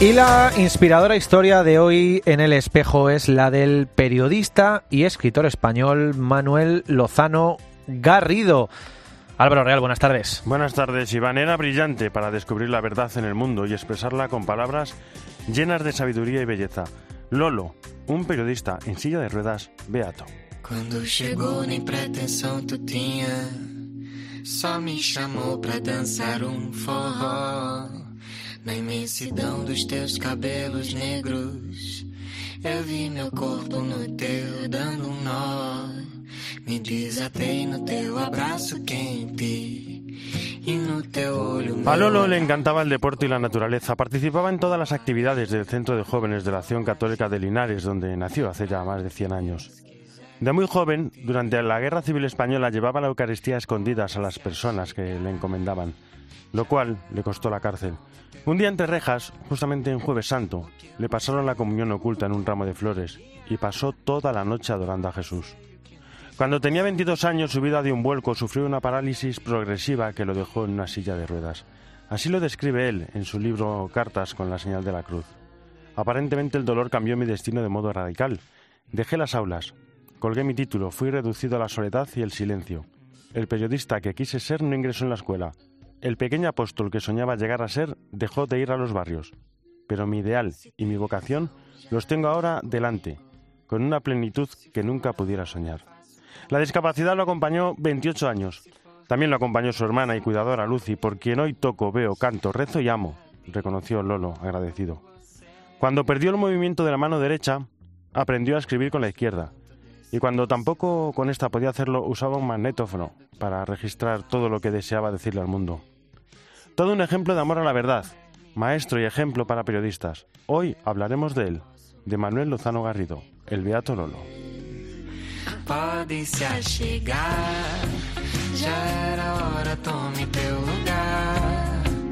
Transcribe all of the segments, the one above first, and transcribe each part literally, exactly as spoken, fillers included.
Y la inspiradora historia de hoy en El Espejo es la del periodista y escritor español Manuel Lozano Garrido. Álvaro Real, buenas tardes. Buenas tardes, Iván. Era brillante para descubrir la verdad en el mundo y expresarla con palabras llenas de sabiduría y belleza. Lolo, un periodista en silla de ruedas beato. Cuando llegó ni pretensión tu tinha, só me chamou pra dançar um forró. Na imensidão dos teus cabelos negros, eu vi meu corpo no teu dando um nó. Me desatei no teu abraço quente y no teu olho. A Lolo le encantaba el deporte y la naturaleza. Participaba en todas las actividades del Centro de Jóvenes de la Acción Católica de Linares, donde nació hace ya más de cien años. De muy joven, durante la Guerra Civil Española, llevaba la Eucaristía a escondidas a las personas que le encomendaban, lo cual le costó la cárcel. Un día entre rejas, justamente en Jueves Santo, le pasaron la comunión oculta en un ramo de flores y pasó toda la noche adorando a Jesús. Cuando tenía veintidós años, su vida dio un vuelco, sufrió una parálisis progresiva que lo dejó en una silla de ruedas. Así lo describe él en su libro Cartas con la señal de la cruz. Aparentemente el dolor cambió mi destino de modo radical. Dejé las aulas, colgué mi título, fui reducido a la soledad y el silencio. El periodista que quise ser no ingresó en la escuela. El pequeño apóstol que soñaba llegar a ser dejó de ir a los barrios. Pero mi ideal y mi vocación los tengo ahora delante, con una plenitud que nunca pudiera soñar. La discapacidad lo acompañó veintiocho años. También lo acompañó su hermana y cuidadora Lucy, por quien hoy toco, veo, canto, rezo y amo, reconoció Lolo, agradecido. Cuando perdió el movimiento de la mano derecha, aprendió a escribir con la izquierda. Y cuando tampoco con esta podía hacerlo, usaba un magnetófono para registrar todo lo que deseaba decirle al mundo. Todo un ejemplo de amor a la verdad, maestro y ejemplo para periodistas. Hoy hablaremos de él, de Manuel Lozano Garrido, el beato Lolo. Pode se achegar, já era hora, tome teu lugar.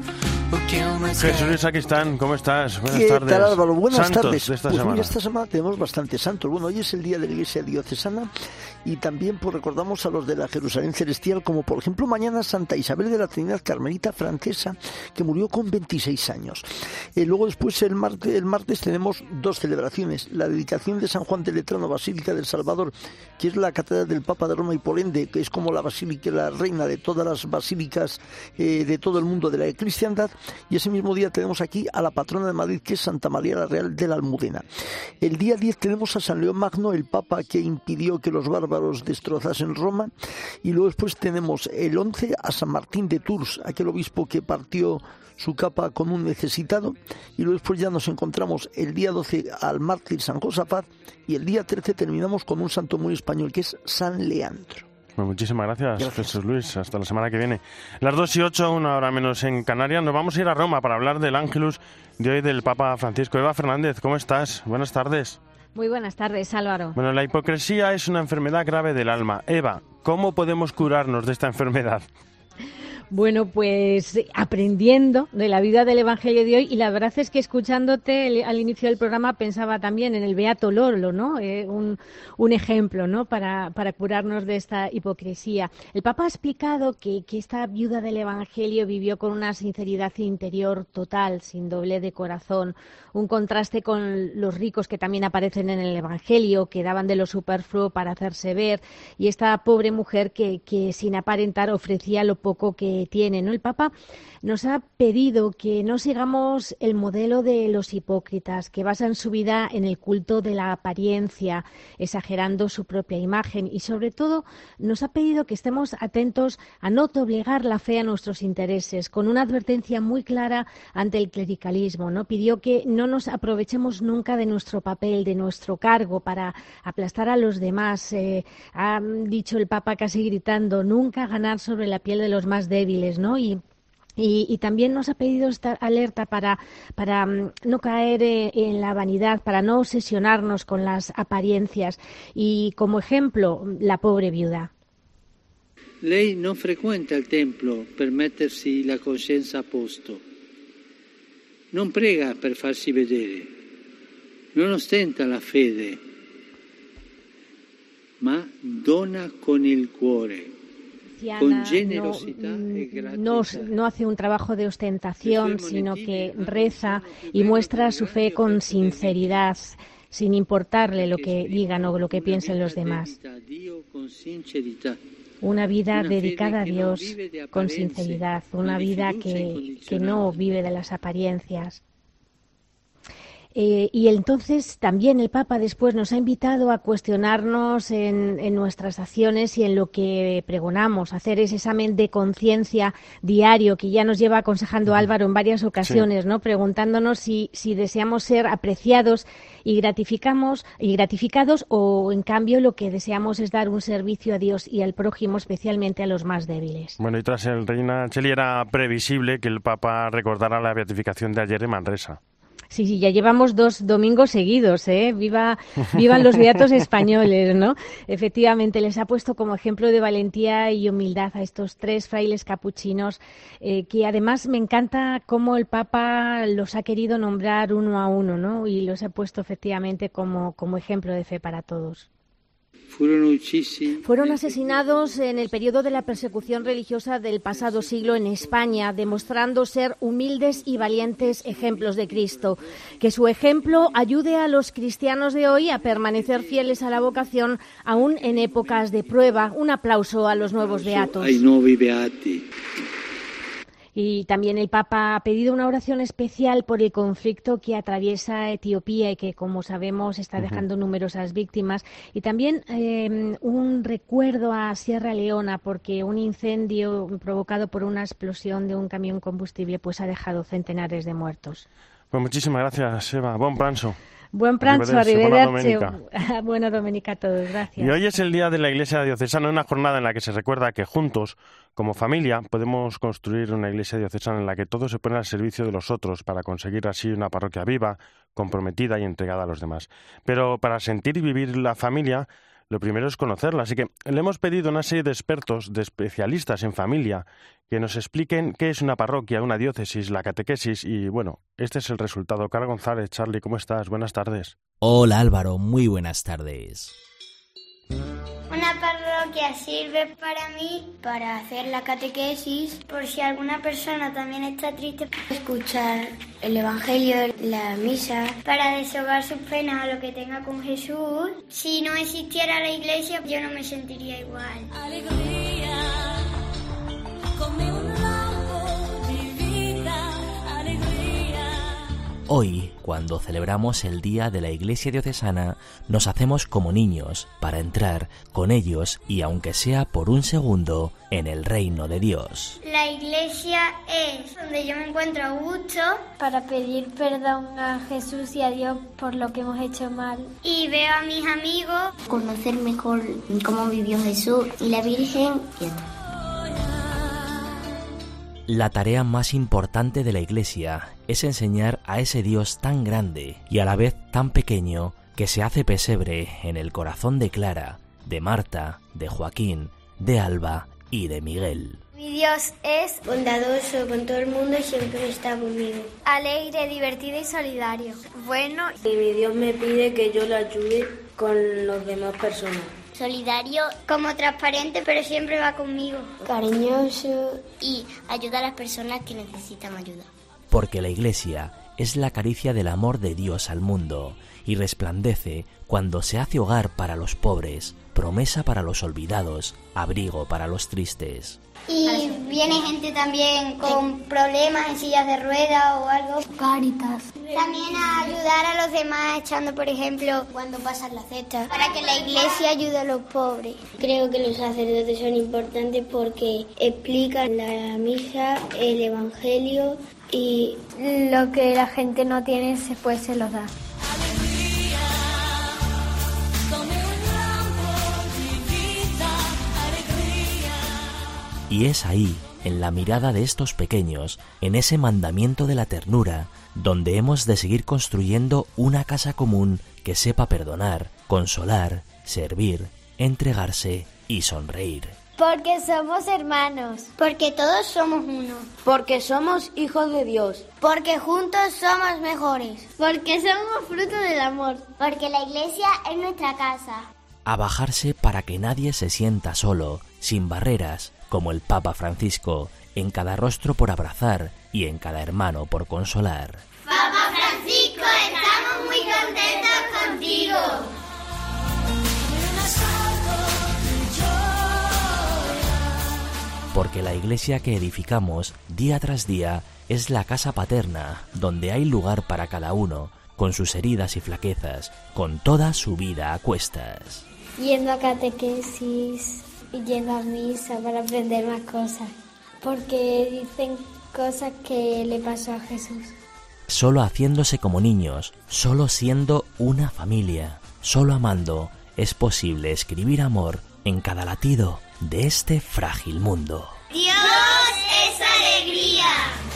Jesús Luis Sacristán, ¿cómo estás? Buenas ¿Qué tardes. tal, Álvaro? Buenas Santos tardes. De esta pues semana. Mira, esta semana tenemos bastantes santos. Bueno, hoy es el día de la Iglesia Diocesana y también pues recordamos a los de la Jerusalén Celestial, como por ejemplo mañana Santa Isabel de la Trinidad Carmelita francesa, que murió con veintiséis años. Eh, luego después el martes, el martes tenemos dos celebraciones. La dedicación de San Juan de Letrano, Basílica del Salvador, que es la catedral del Papa de Roma y por ende, que es como la basílica, la reina de todas las basílicas eh, de todo el mundo de la cristiandad. Y ese mismo día tenemos aquí a la patrona de Madrid, que es Santa María la Real de la Almudena. El día diez tenemos a San León Magno, el Papa que impidió que los bárbaros destrozasen Roma. Y luego después tenemos el once a San Martín de Tours, aquel obispo que partió su capa con un necesitado. Y luego después ya nos encontramos el día doce al mártir San Josafat. Y el día trece terminamos con un santo muy español, que es San Leandro. Pues muchísimas gracias, gracias, Jesús Luis. Hasta la semana que viene. Las dos y ocho, una hora menos en Canarias. Nos vamos a ir a Roma para hablar del Ángelus de hoy del Papa Francisco. Eva Fernández, ¿cómo estás? Buenas tardes. Muy buenas tardes, Álvaro. Bueno, la hipocresía es una enfermedad grave del alma. Eva, ¿cómo podemos curarnos de esta enfermedad? Bueno, pues aprendiendo de la vida del Evangelio de hoy, y la verdad es que escuchándote el, al inicio del programa pensaba también en el Beato Lolo, ¿no? Eh, un, un ejemplo, ¿no? Para, para curarnos de esta hipocresía. El Papa ha explicado que, que esta viuda del Evangelio vivió con una sinceridad interior total, sin doblez de corazón, un contraste con los ricos que también aparecen en el Evangelio, que daban de lo superfluo para hacerse ver, y esta pobre mujer que, que sin aparentar ofrecía lo poco que tiene, ¿no? El Papa nos ha pedido que no sigamos el modelo de los hipócritas, que basan su vida en el culto de la apariencia, exagerando su propia imagen, y sobre todo nos ha pedido que estemos atentos a no doblegar la fe a nuestros intereses, con una advertencia muy clara ante el clericalismo, ¿no? Pidió que no nos aprovechemos nunca de nuestro papel, de nuestro cargo para aplastar a los demás. Eh, ha dicho el Papa casi gritando, nunca ganar sobre la piel de los más débiles, ¿no? Y Y, y también nos ha pedido estar alerta para, para um, no caer eh, en la vanidad, para no obsesionarnos con las apariencias. Y como ejemplo, la pobre viuda. Lei non frequenta il templo per mettersi la coscienza a posto. Non prega per farsi vedere. Non ostenta la fede, ma dona con il cuore. anciana no, no, no hace un trabajo de ostentación, sino que reza y muestra su fe con sinceridad, sin importarle lo que digan o lo que piensen los demás. Una vida dedicada a Dios con sinceridad, una vida que, que no vive de las apariencias. Eh, y entonces también el Papa después nos ha invitado a cuestionarnos en, en nuestras acciones y en lo que pregonamos, hacer ese examen de conciencia diario que ya nos lleva aconsejando Álvaro en varias ocasiones, sí. ¿no? Preguntándonos si, si deseamos ser apreciados y gratificamos y gratificados o en cambio lo que deseamos es dar un servicio a Dios y al prójimo, especialmente a los más débiles. Bueno, y tras el Reina Cheli era previsible que el Papa recordara la beatificación de ayer en Manresa. Sí, sí, ya llevamos dos domingos seguidos, ¿eh? Viva, vivan los beatos españoles, ¿no? Efectivamente, les ha puesto como ejemplo de valentía y humildad a estos tres frailes capuchinos, eh, que además me encanta cómo el Papa los ha querido nombrar uno a uno, ¿no? Y los ha puesto efectivamente como, como ejemplo de fe para todos. Fueron asesinados en el periodo de la persecución religiosa del pasado siglo en España, demostrando ser humildes y valientes ejemplos de Cristo. Que su ejemplo ayude a los cristianos de hoy a permanecer fieles a la vocación, aún en épocas de prueba. Un aplauso a los nuevos beatos. Y también el Papa ha pedido una oración especial por el conflicto que atraviesa Etiopía y que, como sabemos, está dejando uh-huh. numerosas víctimas. Y también eh, un recuerdo a Sierra Leona, porque un incendio provocado por una explosión de un camión combustible pues ha dejado centenares de muertos. Pues muchísimas gracias, Eva. Buen pranzo. Buen pranzo, arrivederci. Buena Domenica a todos, gracias. Y hoy es el día de la Iglesia Diocesana, una jornada en la que se recuerda que juntos, como familia, podemos construir una Iglesia Diocesana en la que todos se ponen al servicio de los otros para conseguir así una parroquia viva, comprometida y entregada a los demás. Pero para sentir y vivir la familia, lo primero es conocerla. Así que le hemos pedido a una serie de expertos, de especialistas en familia, que nos expliquen qué es una parroquia, una diócesis, la catequesis y, bueno, este es el resultado. Cara González, Charlie, ¿cómo estás? Buenas tardes. Hola Álvaro, muy buenas tardes. Una parroquia sirve para mí para hacer la catequesis, por si alguna persona también está triste, escuchar el Evangelio, la misa, para desahogar sus penas o lo que tenga con Jesús. Si no existiera la iglesia, yo no me sentiría igual. Alegría, come un lampo, mi vida, alegría. Hoy, cuando celebramos el Día de la Iglesia Diocesana, nos hacemos como niños para entrar con ellos y, aunque sea por un segundo, en el reino de Dios. La iglesia es donde yo me encuentro a gusto para pedir perdón a Jesús y a Dios por lo que hemos hecho mal. Y veo a mis amigos, conocer mejor cómo vivió Jesús y la Virgen. La tarea más importante de la Iglesia es enseñar a ese Dios tan grande y a la vez tan pequeño que se hace pesebre en el corazón de Clara, de Marta, de Joaquín, de Alba y de Miguel. Mi Dios es bondadoso con todo el mundo y siempre está conmigo. Alegre, divertido y solidario. Bueno. Y mi Dios me pide que yo lo ayude con las demás personas. Solidario, como transparente, pero siempre va conmigo. Cariñoso y ayuda a las personas que necesitan ayuda. Porque la Iglesia es la caricia del amor de Dios al mundo y resplandece cuando se hace hogar para los pobres, promesa para los olvidados, abrigo para los tristes. Y viene gente también con problemas en sillas de ruedas o algo. Cáritas. También a ayudar a los demás echando, por ejemplo, cuando pasan la cesta, para que la iglesia ayude a los pobres. Creo que los sacerdotes son importantes porque explican la misa, el evangelio y lo que la gente no tiene después se los da. Y es ahí, en la mirada de estos pequeños, en ese mandamiento de la ternura, donde hemos de seguir construyendo una casa común que sepa perdonar, consolar, servir, entregarse y sonreír. Porque somos hermanos. Porque todos somos uno. Porque somos hijos de Dios. Porque juntos somos mejores. Porque somos fruto del amor. Porque la iglesia es nuestra casa. A bajarse para que nadie se sienta solo, sin barreras, como el Papa Francisco, en cada rostro por abrazar y en cada hermano por consolar. Papa Francisco, estamos muy contentos contigo. Porque la iglesia que edificamos día tras día es la casa paterna, donde hay lugar para cada uno, con sus heridas y flaquezas, con toda su vida a cuestas. Yendo a catequesis y yendo a misa para aprender más cosas, porque dicen cosas que le pasó a Jesús. Solo haciéndose como niños, solo siendo una familia, solo amando, es posible escribir amor en cada latido de este frágil mundo. Dios es alegría.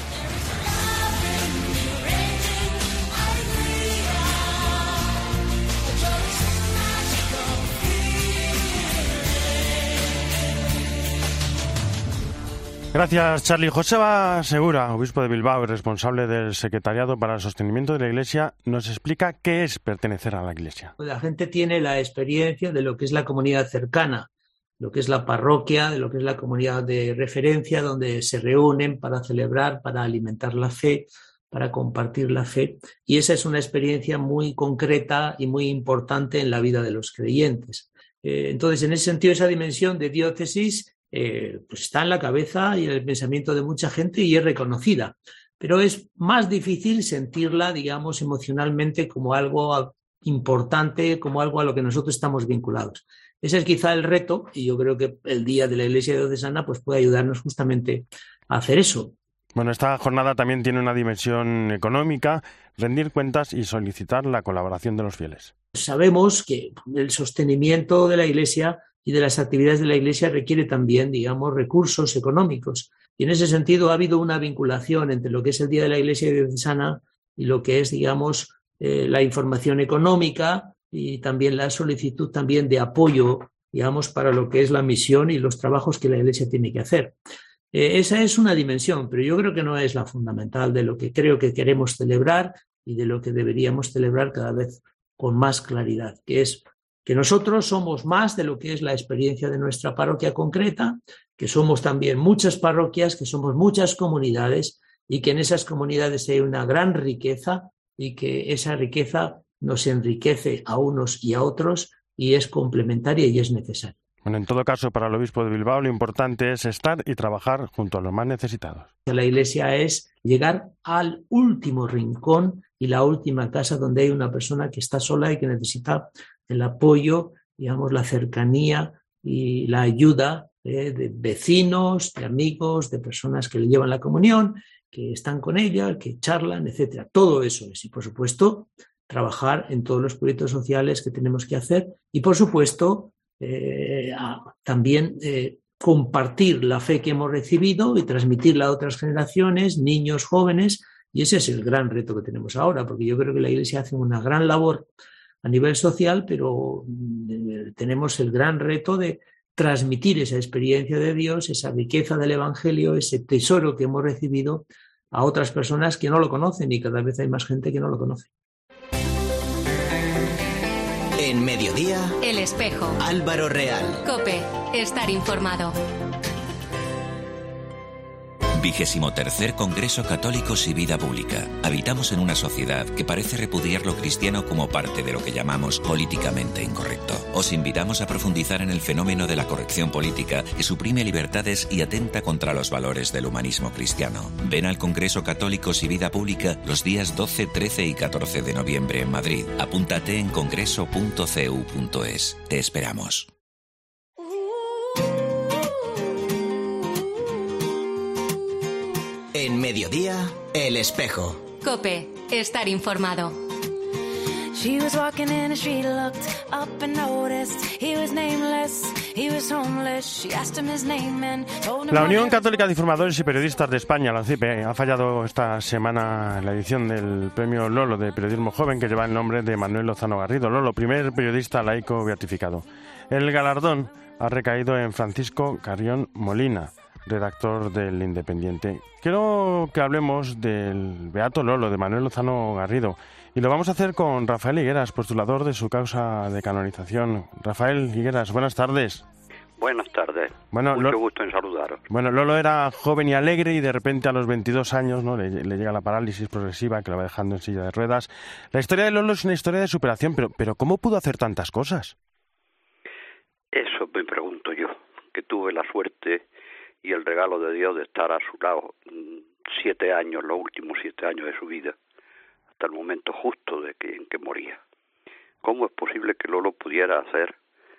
Gracias, Charlie. Joseba Segura, obispo de Bilbao y responsable del Secretariado para el Sostenimiento de la Iglesia, nos explica qué es pertenecer a la Iglesia. La gente tiene la experiencia de lo que es la comunidad cercana, lo que es la parroquia, de lo que es la comunidad de referencia, donde se reúnen para celebrar, para alimentar la fe, para compartir la fe. Y esa es una experiencia muy concreta y muy importante en la vida de los creyentes. Eh, entonces, en ese sentido, esa dimensión de diócesis eh, pues está en la cabeza y en el pensamiento de mucha gente y es reconocida. Pero es más difícil sentirla, digamos, emocionalmente como algo importante, como algo a lo que nosotros estamos vinculados. Ese es quizá el reto, y yo creo que el Día de la Iglesia Diocesana pues puede ayudarnos justamente a hacer eso. Bueno, esta jornada también tiene una dimensión económica, rendir cuentas y solicitar la colaboración de los fieles. Sabemos que el sostenimiento de la Iglesia y de las actividades de la Iglesia requiere también, digamos, recursos económicos. Y en ese sentido ha habido una vinculación entre lo que es el Día de la Iglesia Diocesana y lo que es, digamos, eh, la información económica y también la solicitud también de apoyo, digamos, para lo que es la misión y los trabajos que la Iglesia tiene que hacer. Eh, esa es una dimensión, pero yo creo que no es la fundamental de lo que creo que queremos celebrar y de lo que deberíamos celebrar cada vez con más claridad, que es que nosotros somos más de lo que es la experiencia de nuestra parroquia concreta, que somos también muchas parroquias, que somos muchas comunidades y que en esas comunidades hay una gran riqueza y que esa riqueza nos enriquece a unos y a otros y es complementaria y es necesaria. Bueno, en todo caso, para el obispo de Bilbao lo importante es estar y trabajar junto a los más necesitados. La Iglesia es llegar al último rincón y la última casa donde hay una persona que está sola y que necesita el apoyo, digamos, la cercanía y la ayuda eh, de vecinos, de amigos, de personas que le llevan la comunión, que están con ella, que charlan, etcétera. Todo eso es. Y, por supuesto, trabajar en todos los proyectos sociales que tenemos que hacer y, por supuesto, eh, a, también eh, compartir la fe que hemos recibido y transmitirla a otras generaciones, niños, jóvenes, y ese es el gran reto que tenemos ahora, porque yo creo que la Iglesia hace una gran labor a nivel social, pero eh, tenemos el gran reto de transmitir esa experiencia de Dios, esa riqueza del Evangelio, ese tesoro que hemos recibido a otras personas que no lo conocen y cada vez hay más gente que no lo conoce. En Mediodía, El Espejo. Álvaro Real. COPE. Estar informado. Vigésimo tercer Congreso Católicos y Vida Pública. Habitamos en una sociedad que parece repudiar lo cristiano como parte de lo que llamamos políticamente incorrecto. Os invitamos a profundizar en el fenómeno de la corrección política que suprime libertades y atenta contra los valores del humanismo cristiano. Ven al Congreso Católicos y Vida Pública los días doce, trece y catorce de noviembre en Madrid. Apúntate en congreso punto c u punto es. Te esperamos. En Mediodía, El Espejo. COPE. Estar informado. La Unión Católica de Informadores y Periodistas de España, la U C I P, ha fallado esta semana en la edición del Premio Lolo de Periodismo Joven, que lleva el nombre de Manuel Lozano Garrido. Lolo, primer periodista laico beatificado. El galardón ha recaído en Francisco Carrión Molina, redactor del Independiente. Quiero que hablemos del Beato Lolo, de Manuel Lozano Garrido, y lo vamos a hacer con Rafael Higueras, postulador de su causa de canonización. Rafael Higueras, buenas tardes. Buenas tardes. Bueno, Mucho Lo- gusto en saludaros. Bueno, Lolo era joven y alegre y de repente a los veintidós años, ¿no? le, le llega la parálisis progresiva que lo va dejando en silla de ruedas. La historia de Lolo es una historia de superación, pero, pero ¿cómo pudo hacer tantas cosas? Eso me pregunto yo, que tuve la suerte y el regalo de Dios de estar a su lado mm, siete años, los últimos siete años de su vida, hasta el momento justo de que, en que moría. ¿Cómo es posible que Lolo pudiera hacer?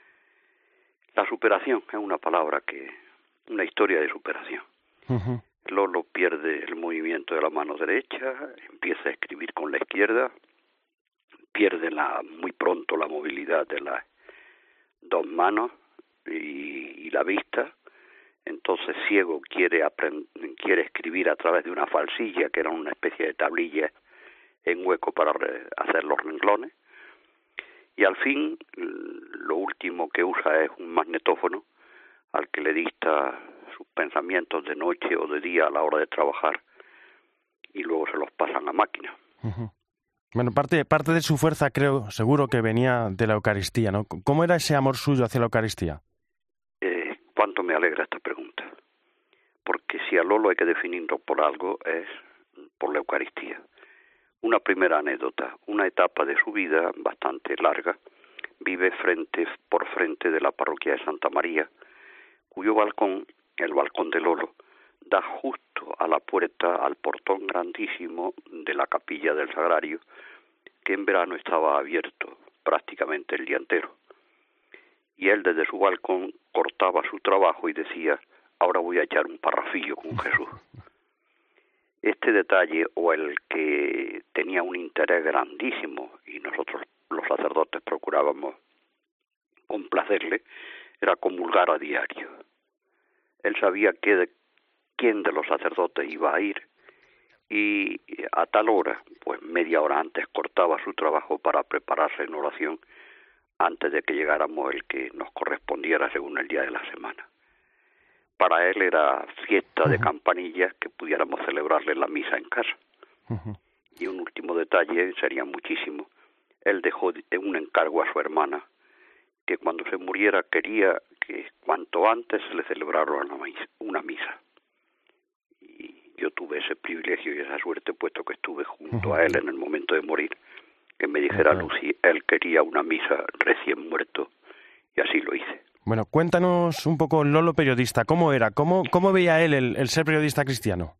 La superación es una palabra que, una historia de superación. Uh-huh. Lolo pierde el movimiento de la mano derecha, empieza a escribir con la izquierda, pierde la, muy pronto la movilidad de las dos manos y, y la vista. Entonces ciego quiere aprend- quiere escribir a través de una falsilla, que era una especie de tablilla en hueco para re- hacer los renglones. Y al fin, lo último que usa es un magnetófono al que le dicta sus pensamientos de noche o de día a la hora de trabajar y luego se los pasan a máquina. Uh-huh. Bueno, parte, parte de su fuerza, creo, seguro que venía de la Eucaristía, ¿no? ¿Cómo era ese amor suyo hacia la Eucaristía? Eh, cuánto me alegra esta pregunta, porque si a Lolo hay que definirlo por algo es por la Eucaristía. Una primera anécdota, una etapa de su vida bastante larga, vive frente por frente de la parroquia de Santa María, cuyo balcón, el balcón de Lolo, da justo a la puerta, al portón grandísimo de la capilla del Sagrario, que en verano estaba abierto prácticamente el día entero. Y él desde su balcón cortaba su trabajo y decía, ahora voy a echar un parrafillo con Jesús. Este detalle, o el que tenía un interés grandísimo, y nosotros los sacerdotes procurábamos complacerle, era comulgar a diario. Él sabía que de, quién de los sacerdotes iba a ir, y a tal hora, pues media hora antes, cortaba su trabajo para prepararse en oración antes de que llegáramos el que nos correspondiera según el día de la semana. Para él era fiesta de campanillas que pudiéramos celebrarle la misa en casa. Uh-huh. Y un último detalle, sería muchísimo, él dejó un encargo a su hermana, que cuando se muriera quería que cuanto antes se le celebrara una misa. Una misa. Y yo tuve ese privilegio y esa suerte, puesto que estuve junto uh-huh. a él en el momento de morir, que me dijera uh-huh. Lucy, él quería una misa recién muerto, y así lo hice. Bueno, cuéntanos un poco, Lolo periodista, ¿cómo era? ¿Cómo, cómo veía él el, el ser periodista cristiano?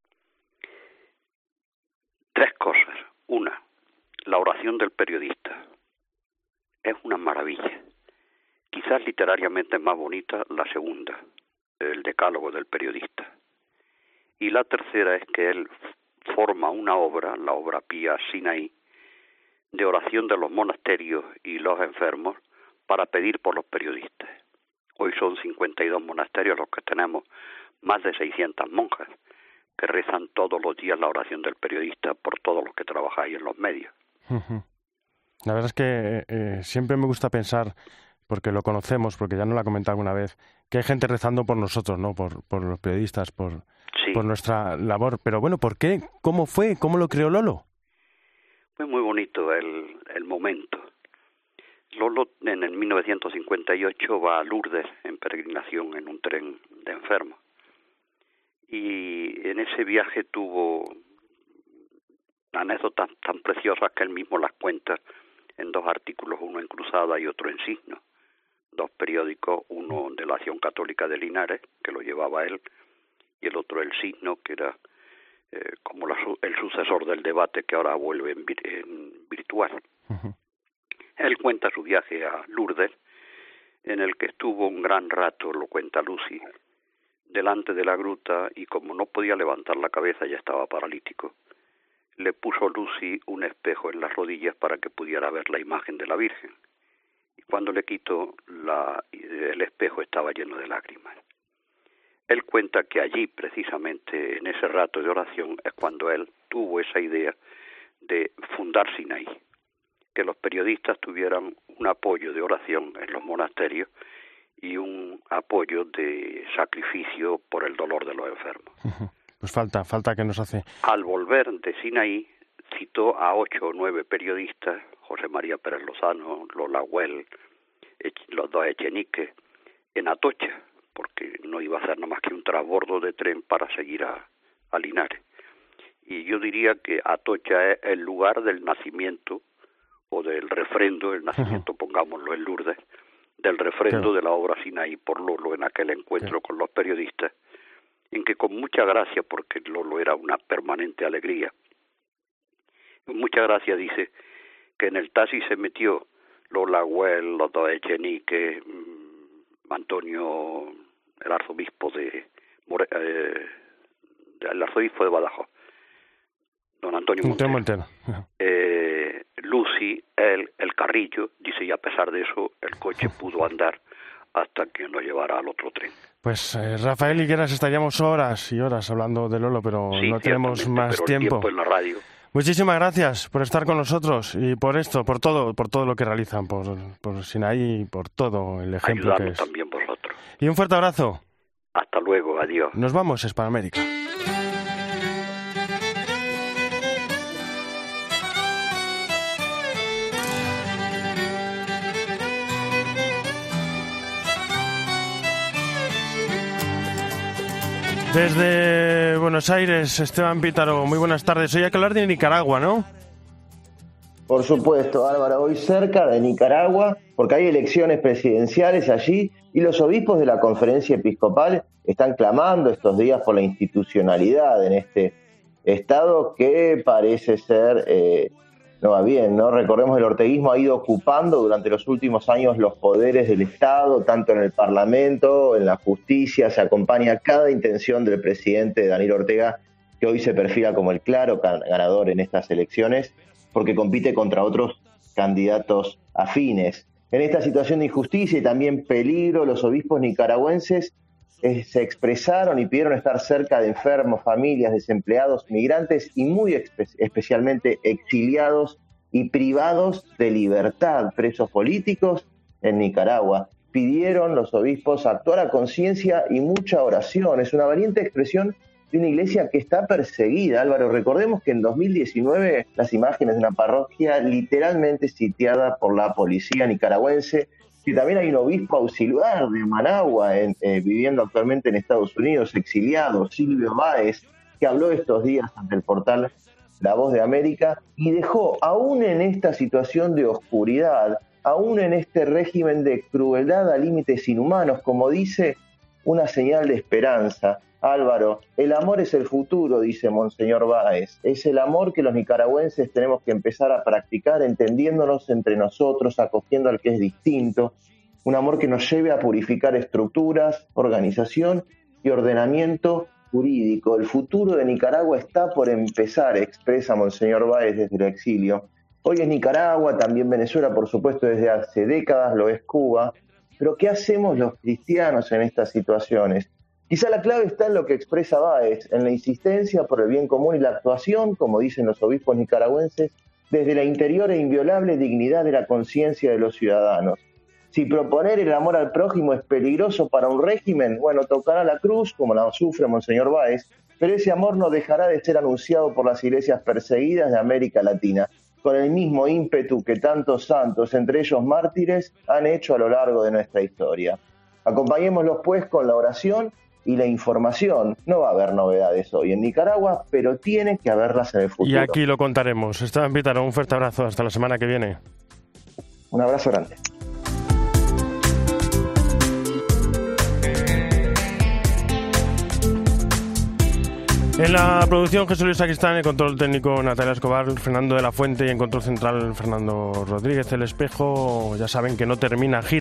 Tres cosas. Una, la oración del periodista. Es una maravilla. Quizás literariamente más bonita la segunda, el decálogo del periodista. Y la tercera es que él forma una obra, la obra Pía Sinaí, de oración de los monasterios y los enfermos para pedir por los periodistas. Hoy son cincuenta y dos monasterios los que tenemos, más de seiscientas monjas, que rezan todos los días la oración del periodista por todos los que trabajáis en los medios. Uh-huh. La verdad es que eh, siempre me gusta pensar, porque lo conocemos, porque ya nos lo ha comentado alguna vez, que hay gente rezando por nosotros, ¿no? Por, por los periodistas, por, sí. por nuestra labor. Pero bueno, ¿por qué? ¿Cómo fue? ¿Cómo lo creó Lolo? Fue muy bonito el, el momento. Lolo en el mil novecientos cincuenta y ocho va a Lourdes en peregrinación en un tren de enfermos. Y en ese viaje tuvo anécdotas tan preciosas que él mismo las cuenta en dos artículos, uno en Cruzada y otro en Signo. Dos periódicos, uno de la Acción Católica de Linares, que lo llevaba él, y el otro el Signo, que era eh, como la, el sucesor del Debate, que ahora vuelve en, en virtual. Uh-huh. Él cuenta su viaje a Lourdes, en el que estuvo un gran rato, lo cuenta Lucy, delante de la gruta, y como no podía levantar la cabeza, ya estaba paralítico, le puso Lucy un espejo en las rodillas para que pudiera ver la imagen de la Virgen. Y cuando le quitó, la, el espejo estaba lleno de lágrimas. Él cuenta que allí, precisamente en ese rato de oración, es cuando él tuvo esa idea de fundar Sinaí, que los periodistas tuvieran un apoyo de oración en los monasterios y un apoyo de sacrificio por el dolor de los enfermos. Uh-huh. Pues falta, falta que nos hace. Al volver de Sinaí, citó a ocho o nueve periodistas, José María Pérez Lozano, Lola Huel, los dos Echenique, en Atocha, porque no iba a hacer nada más que un transbordo de tren para seguir a, a Linares. Y yo diría que Atocha es el lugar del nacimiento, o del refrendo, el nacimiento, uh-huh. pongámoslo en Lourdes, del refrendo claro. de la obra Sinaí por Lolo en aquel encuentro claro. con los periodistas, en que con mucha gracia, porque Lolo era una permanente alegría, con mucha gracia dice que en el taxi se metió Lola Güell, los dos Echenique, Antonio, el arzobispo de More, eh, el arzobispo de Badajoz, don Antonio Montero, Montero. Eh, Lucy, él, el Carrillo, dice, y a pesar de eso el coche pudo andar hasta que nos llevara al otro tren. Pues eh, Rafael Higueras, estaríamos horas y horas hablando de Lolo, pero sí, no tenemos más pero tiempo. El tiempo en la radio. Muchísimas gracias por estar con nosotros y por esto, por todo, por todo lo que realizan, por, por Sinaí y por todo el ejemplo Ayudarnos que es. También vosotros. Y un fuerte abrazo. Hasta luego, adiós. Nos vamos, Hispanoamérica. Desde Buenos Aires, Esteban Pítaro, muy buenas tardes. Hoy hay que hablar de Nicaragua, ¿no? Por supuesto, Álvaro, hoy cerca de Nicaragua, porque hay elecciones presidenciales allí y los obispos de la Conferencia Episcopal están clamando estos días por la institucionalidad en este estado que parece ser, eh, no va bien, ¿no? Recordemos, el orteguismo ha ido ocupando durante los últimos años los poderes del Estado, tanto en el Parlamento, en la justicia, se acompaña cada intención del presidente Daniel Ortega, que hoy se perfila como el claro ganador en estas elecciones, porque compite contra otros candidatos afines. En esta situación de injusticia y también peligro, los obispos nicaragüenses eh, se expresaron y pidieron estar cerca de enfermos, familias, desempleados, migrantes y muy espe- especialmente exiliados y privados de libertad, presos políticos en Nicaragua. Pidieron los obispos actuar a conciencia y mucha oración. Es una valiente expresión de una iglesia que está perseguida. Álvaro, recordemos que en dos mil diecinueve las imágenes de una parroquia literalmente sitiada por la policía nicaragüense, que también hay un obispo auxiliar de Managua en, eh, viviendo actualmente en Estados Unidos, exiliado, Silvio Báez, que habló estos días ante el portal La Voz de América y dejó, aún en esta situación de oscuridad, aún en este régimen de crueldad a límites inhumanos, como dice, una señal de esperanza. Álvaro, el amor es el futuro, dice Monseñor Báez. Es el amor que los nicaragüenses tenemos que empezar a practicar, entendiéndonos entre nosotros, acogiendo al que es distinto. Un amor que nos lleve a purificar estructuras, organización y ordenamiento jurídico. El futuro de Nicaragua está por empezar, expresa Monseñor Báez desde el exilio. Hoy es Nicaragua, también Venezuela, por supuesto, desde hace décadas, lo es Cuba. Pero ¿qué hacemos los cristianos en estas situaciones? Quizá la clave está en lo que expresa Báez, en la insistencia por el bien común y la actuación, como dicen los obispos nicaragüenses, desde la interior e inviolable dignidad de la conciencia de los ciudadanos. Si proponer el amor al prójimo es peligroso para un régimen, bueno, tocará la cruz, como la sufre Monseñor Báez, pero ese amor no dejará de ser anunciado por las iglesias perseguidas de América Latina, con el mismo ímpetu que tantos santos, entre ellos mártires, han hecho a lo largo de nuestra historia. Acompañémoslos pues con la oración y la información. No va a haber novedades hoy en Nicaragua, pero tiene que haberlas en el futuro. Y aquí lo contaremos. Esteban Pítaro, un fuerte abrazo. Hasta la semana que viene. Un abrazo grande. En la producción, Jesús Luis Sacristán, en control técnico Natalia Escobar, Fernando de la Fuente y en control central Fernando Rodríguez. El Espejo, ya saben que no termina gira.